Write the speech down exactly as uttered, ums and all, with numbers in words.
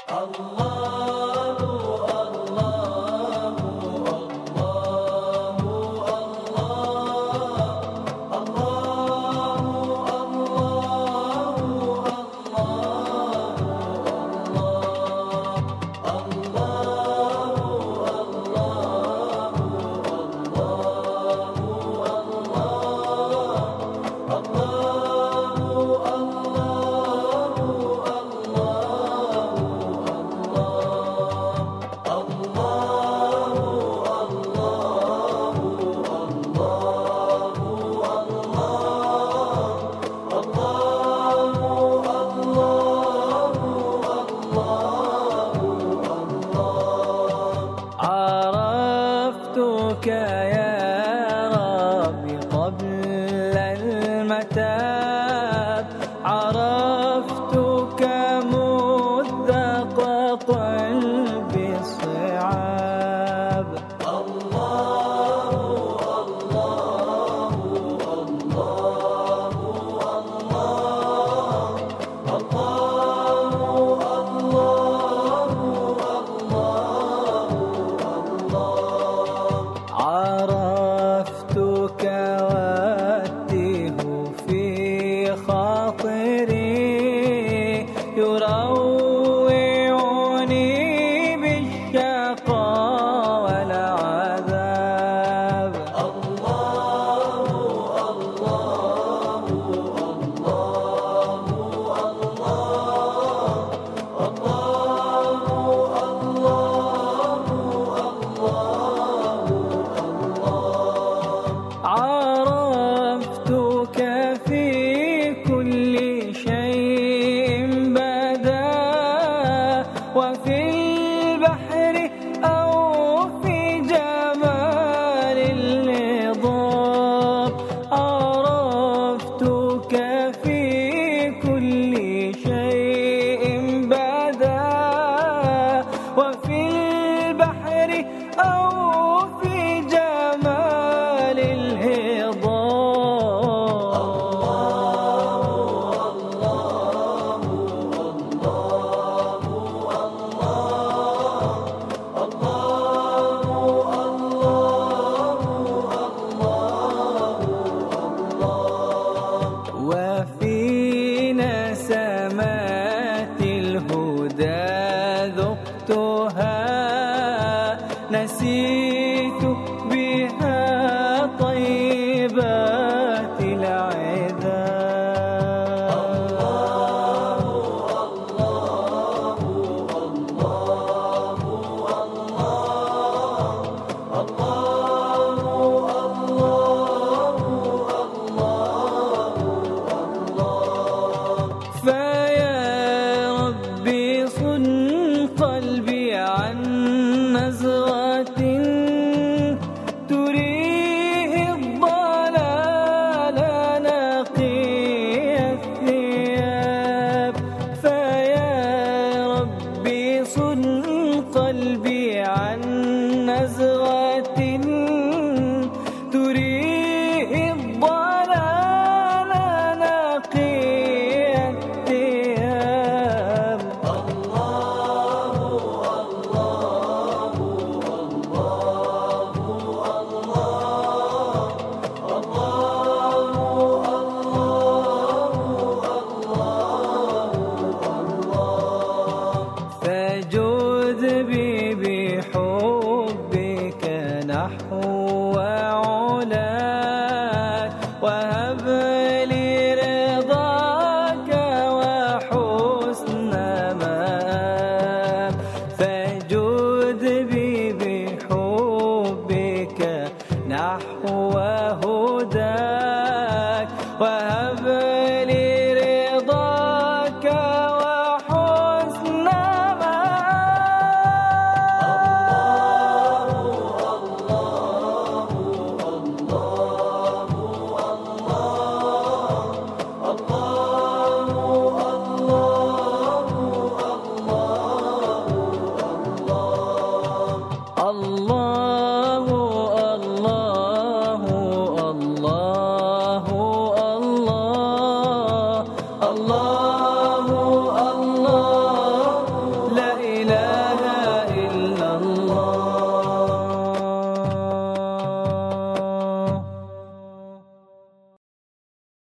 عرفتك يا ربي قبل المتاب، عرفتك مذ قلبي الصعاب. الله الله الله الله الله عرفتك والتيه في خاطري يروعني بالشقاء والعذاب. الله الله الله عرفتك في كل شيء بدا، وفي البحر أو في جمال النظام. عرفتك في كل شيء بدا، وفي البحر أو في جمال وفي نسمات الهدى ذقتها، نسيت بها طيبات العذاب. الله الله الله الله فيا ربي صن قلبي عن نزغة تريه الضلال نقي الثياب. فيا ربي صن قلبي